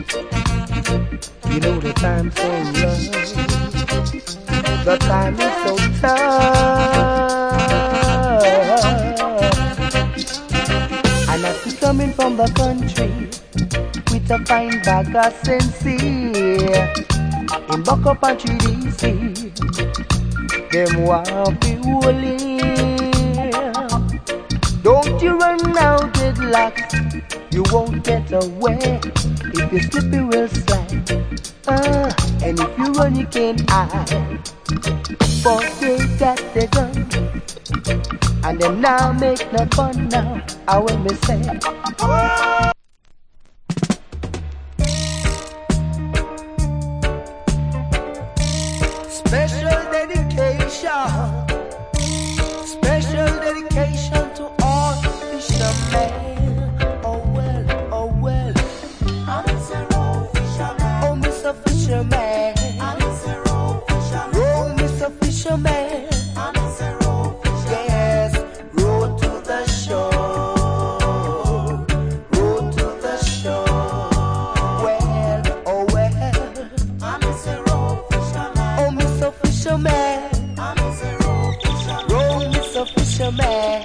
You know the time's so rough, the time is so tough. And as we coming from the country with a fine bag of sincere, in buck up and treat easy, them want be holy. Don't you run out deadlocks, you won't get away. If you slip you will slide, and if you run you can't hide. For they got the gun, and them now make no fun now. I will me say, special dedication, special dedication to all fishermen. Oh well, oh well. I'm Mr. Fisherman. Oh Mr. Fisherman. I'm Mr. Fisherman. Oh Mr. Fisherman. I'm Mr. Fisherman. Yes, road to the shore, road to the shore. Well, oh well. I'm Mr. Fisherman. Oh Mr. Fisherman. I'm Mr. Fisherman. Oh Mr. Fisherman.